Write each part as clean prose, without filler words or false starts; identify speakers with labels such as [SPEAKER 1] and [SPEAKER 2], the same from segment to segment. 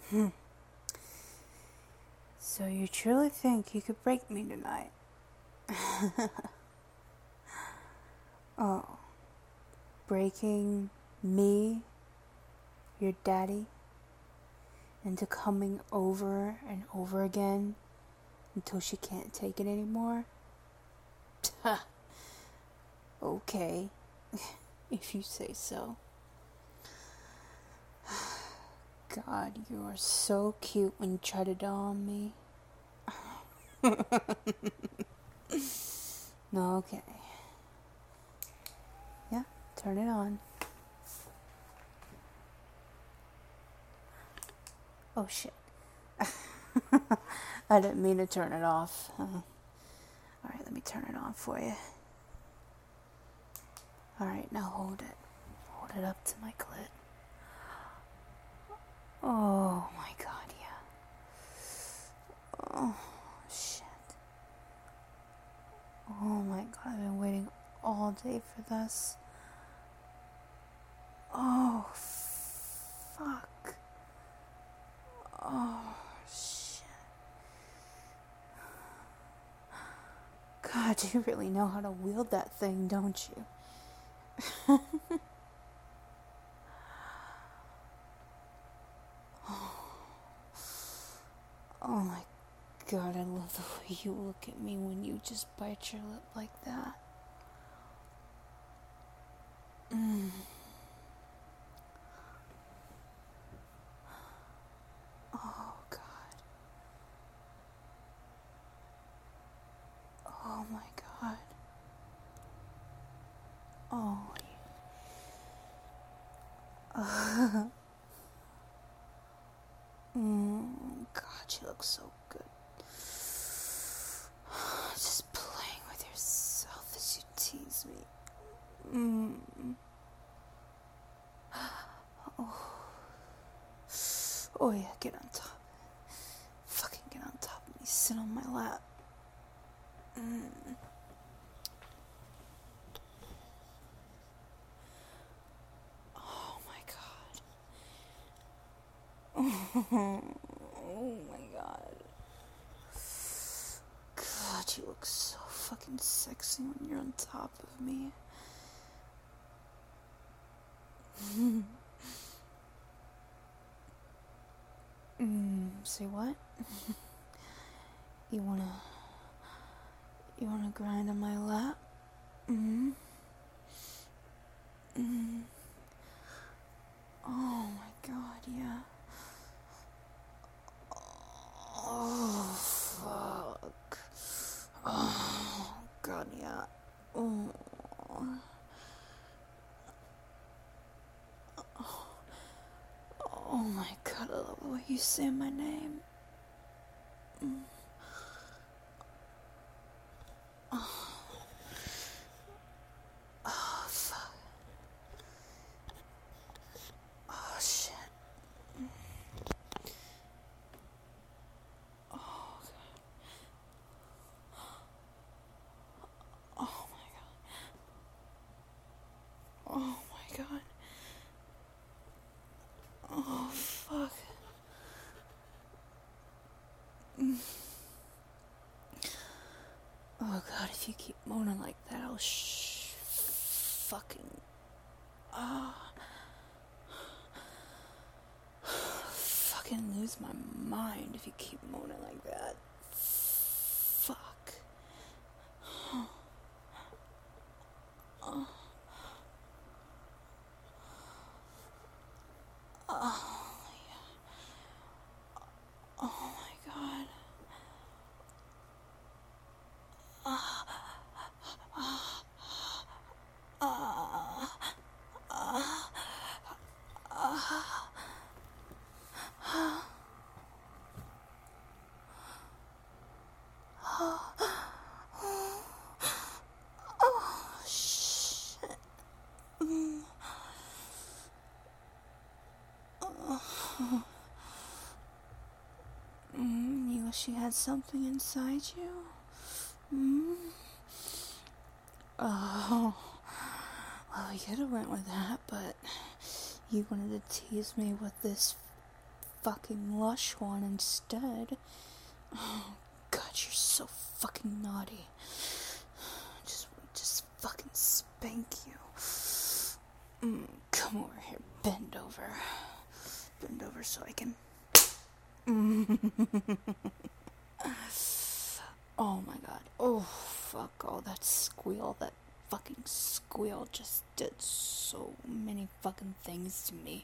[SPEAKER 1] So you truly think you could break me tonight? Oh, breaking me, your daddy, into coming over and over again until she can't take it anymore? Okay, if you say so. God, you are so cute when you try to doll on me. No, okay. Yeah, turn it on. Oh shit. I didn't mean to turn it off. Alright, let me turn it on for you. Alright, now hold it. Hold it up to my clit. Oh my god, yeah. Oh, shit. Oh my god, I've been waiting all day for this. Oh, fuck. Oh, shit. God, you really know how to wield that thing, don't you? Oh my god, I love the way you look at me when you just bite your lip like that. Oh god. Oh my god. Oh. God, you look so good. Just playing with yourself as you tease me. Oh yeah, get on top. Fucking get on top of me. Sit on my lap. Oh my god. Oh my god. God, you look so fucking sexy when you're on top of me. Say what? You wanna grind on my lap? Oh my god, yeah. Oh, fuck. Oh, god, yeah. Oh. Oh my god, I love the way you say my name. Oh, fuck. Oh, shit. Oh, god. Oh my god. Oh my god. Oh, fuck. Oh god, if you keep moaning like that, I'll fucking... fucking lose my mind if you keep moaning like that. Fuck. Oh my god. Oh shit. You wish you had something inside you? Oh, well, we could have went with that, but you wanted to tease me with this fucking lush one instead. Oh, God, you're so fucking naughty. Just fucking spank you. Come over here, bend over. Bend over so I can... Oh my God. Oh, fuck. Oh, that fucking squeal just did so many fucking things to me.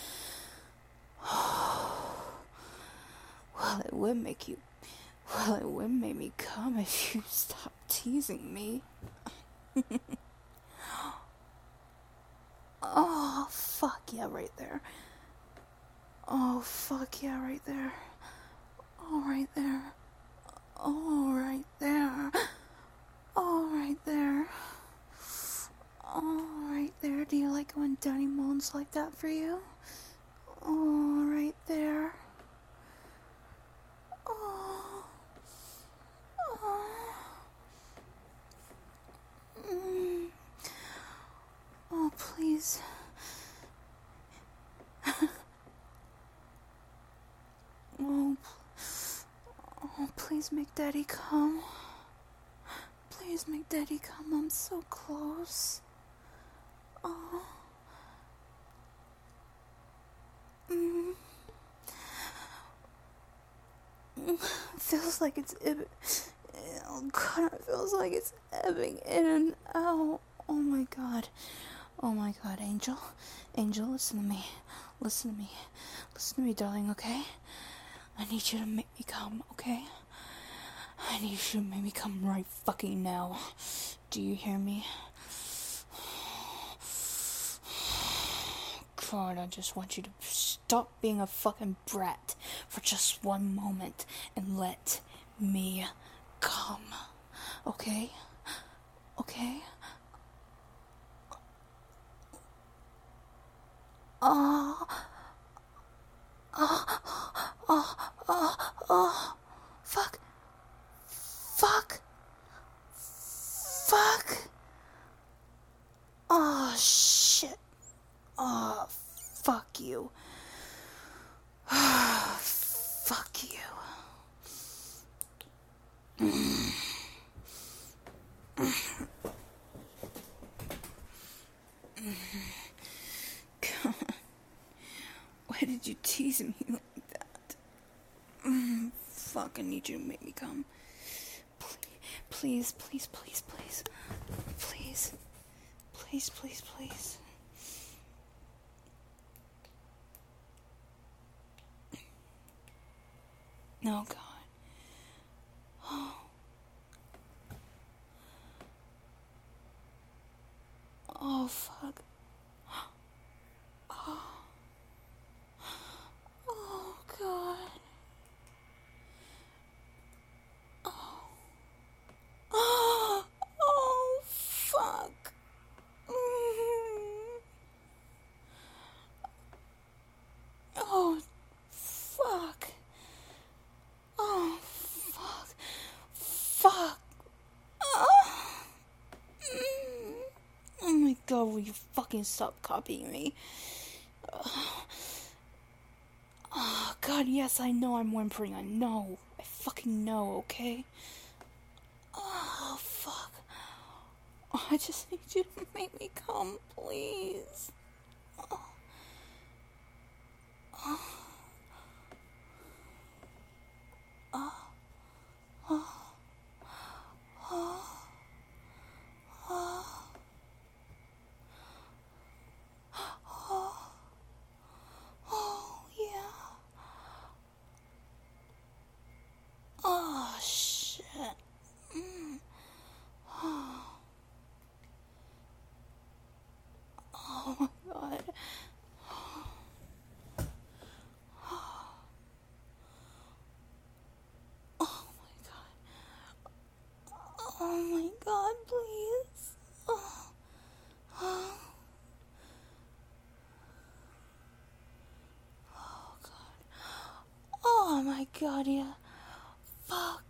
[SPEAKER 1] Well, it would make me come if you stopped teasing me. Oh, fuck yeah, right there. Oh, fuck yeah, right there. Oh, right there. Oh, right there. Oh, right there. Oh, right there. Do you like when Daddy moans like that for you? Oh, right there. Oh. Oh. Oh, please. Oh, please make Daddy come. Please make Daddy come. I'm so close. Oh. Feels like it's oh God, it feels like it's ebbing in and out. Oh my God. Oh my God, Angel. Angel, listen to me. Listen to me. Listen to me, darling, okay? I need you to make me come, okay? I need you to make me come right fucking now. Do you hear me? God, I just want you to stop being a fucking brat for just one moment and let me come. Okay? Okay? Fuck. Fuck. Fuck. Oh, shit. Oh, fuck you. Fuck you. God. Why did you tease me like that? Fuck, I need you to make me come. Please, please, please, please. Please. Please, please, please. No, God. Oh. Oh, fuck. Oh. Oh, God. Oh. Oh, fuck. Oh, fuck. Oh, fuck. Fuck. Oh my God, will you fucking stop copying me? Oh, God, yes, I know I'm whimpering. I know. I fucking know, okay? Oh, fuck. Oh, I just need you to make me come, please. Oh. Oh. Oh. Oh. Oh. Oh. Oh. Oh, yeah. Oh, shit. Oh. Oh, my God. Oh, my God. Oh, my God, please. Oh. Oh. Oh, God. Oh, my God, yeah. Fuck.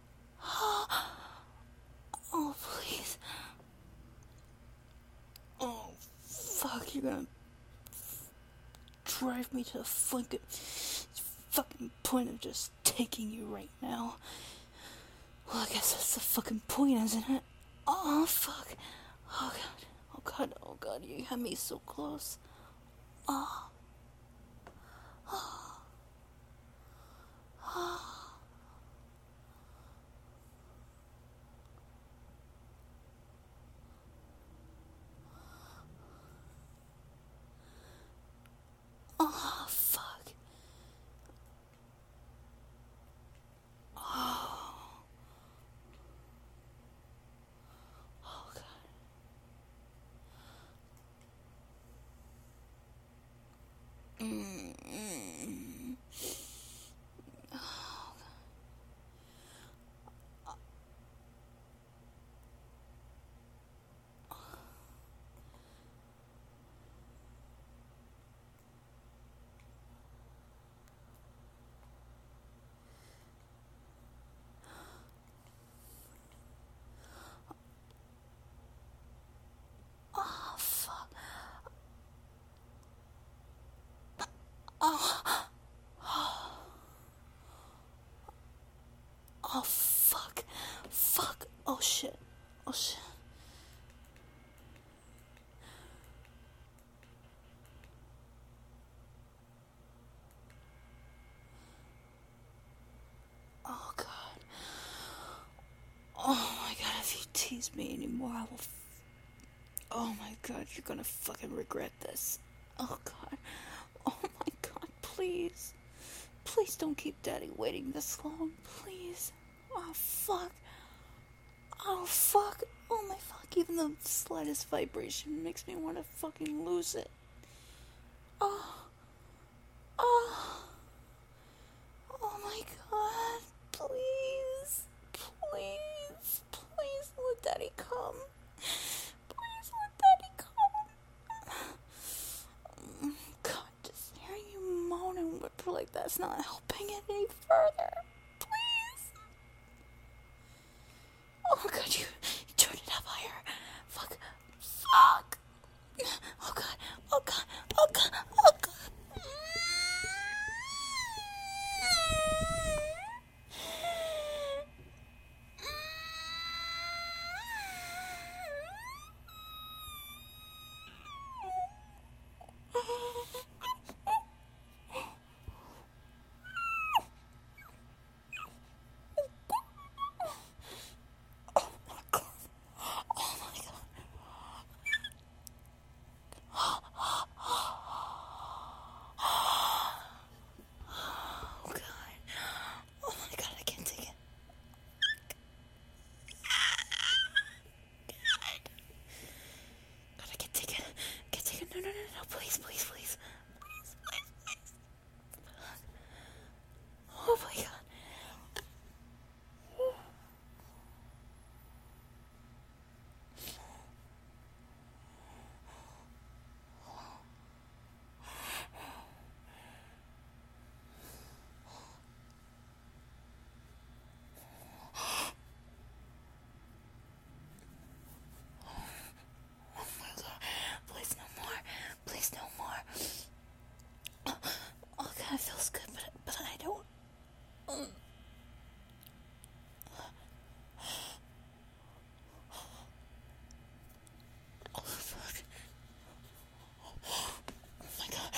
[SPEAKER 1] Oh, please. Oh, fuck, you're gonna drive me to the fucking point of just taking you right now. Well, I guess that's the fucking point, isn't it? Oh, fuck. Oh, God. Oh, God. Oh, God. You had me so close. Oh. Oh. Oh. Oh, fuck. Oh. Oh, God. Mm-mm. Oh, fuck. Oh. Oh, fuck. Fuck. Oh, shit. Oh, shit. Oh, God. Oh, my God. If you tease me anymore, I will... Oh, my God. You're gonna fucking regret this. Oh, God. Oh, my God. Please. Please don't keep Daddy waiting this long. Please. Oh, fuck. Oh, fuck. Oh, my fuck. Even the slightest vibration makes me want to fucking lose it. Oh. Oh. Oh, my God. Please. Please. Please let Daddy come. Please let Daddy come. God, just hearing you moan and whimper like that's not helping it any further. Please. Oh, God, you turned it up higher. Fuck. Fuck. Oh, God. Oh, God. Oh, God. Oh, God. Please, please, please. Please, please, please. Oh my God. Oh my God. Please no more. Please no more. Oh God, it feels good, but I don't. Oh fuck. Oh my God.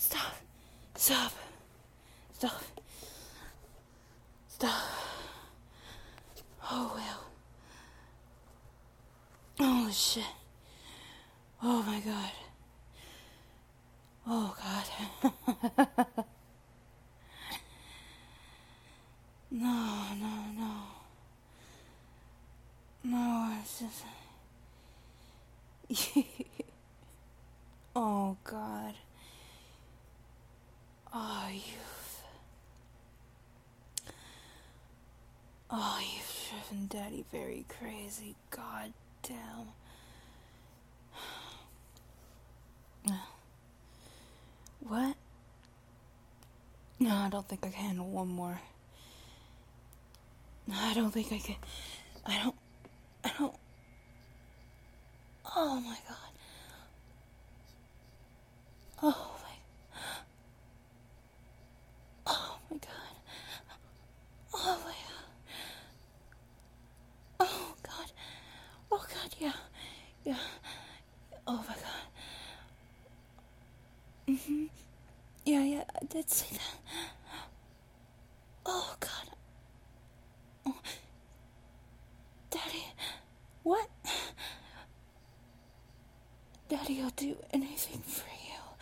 [SPEAKER 1] Stop. Stop. Stop. Stop. Oh, well. Holy shit. Oh, my God. Oh, God. No, no, no. No, it's just... Oh, God. Oh, you've driven Daddy very crazy. God damn. What? No, I don't think I can handle one more. No, I don't think I can. I don't. Oh, my God. Oh, my God. Oh, my God. Oh, God. Oh, God, yeah. Yeah. Oh, my God. Yeah, I did say that. Oh, God. Oh. Daddy. What? Daddy, I'll do anything for you.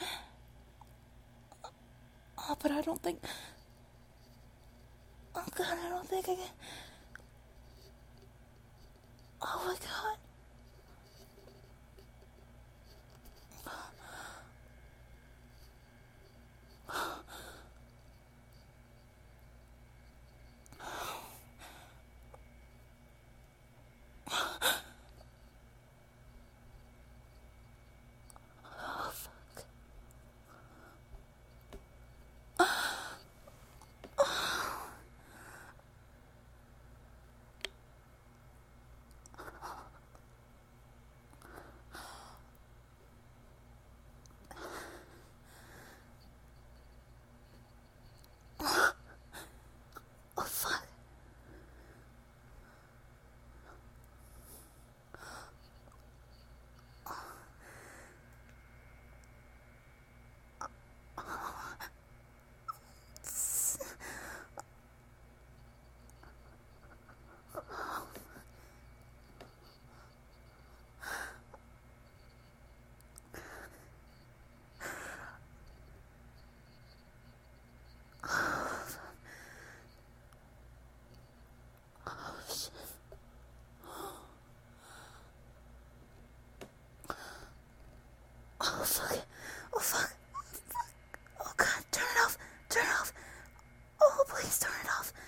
[SPEAKER 1] Oh, but I don't think... Oh, God, I don't think I can... Oh, my God. Oh, fuck. Oh, fuck. Oh, fuck. Oh, God, turn it off. Turn it off. Oh, please turn it off.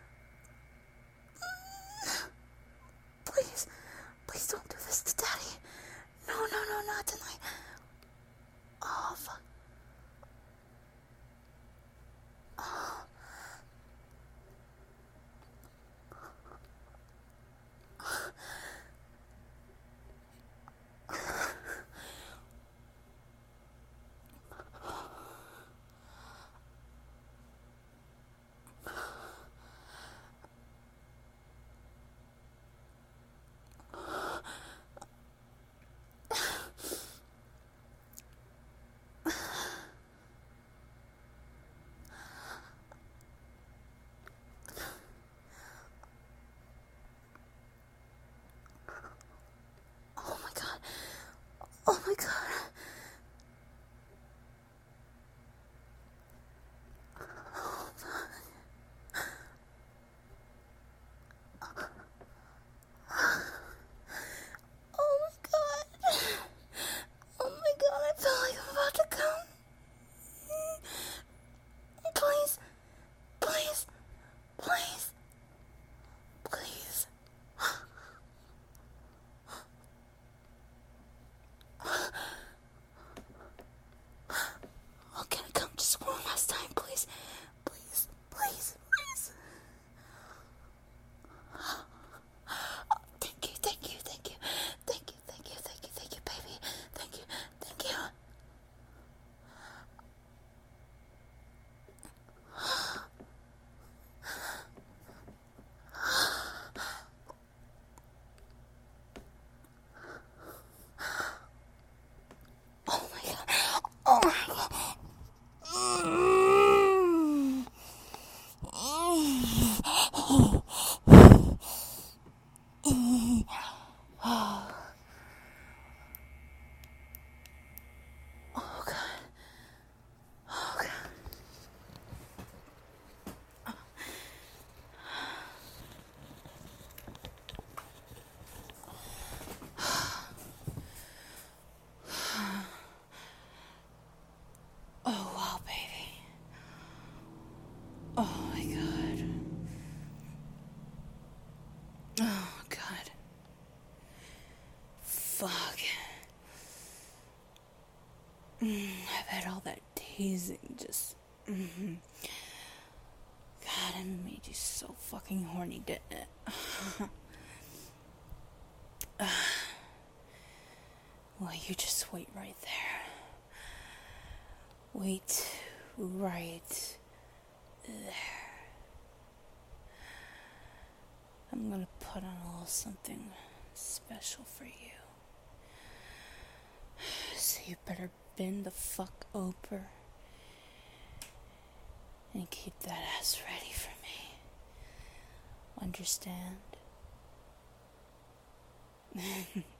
[SPEAKER 1] Please. Please don't do this to Daddy. No, not tonight. Oh, fuck. Oh, my God. Oh, my God. Oh, my God. Oh, my God. I feel like I'm about to come. Please. Please. Please. Please. Oh, can I come just one last time, please? Please. Please. Please. Thank you, thank you, thank you. Thank you, thank you, thank you, thank you, baby. Thank you, thank you. Oh, my God. Oh, my God. amazing. Just, God, I made you so fucking horny, didn't it? Well, you just wait right there. Wait right there. I'm gonna put on a little something special for you. So you better bend the fuck over and keep that ass ready for me. Understand?